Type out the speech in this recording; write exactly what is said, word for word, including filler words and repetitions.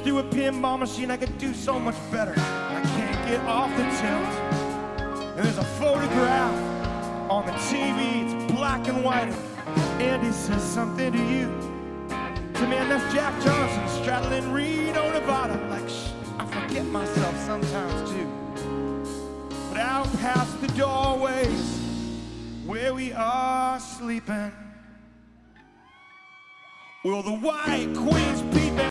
through a pinball machine, I could do so much better. I can't get off the tilt. And there's a photograph on the T V, it's black and white. Andy says something to you. So man, that's Jack Johnson straddling Reno, Nevada. Like, shh, I forget myself sometimes too. But out past the doorways where we are sleeping, will the White Queen's peeping.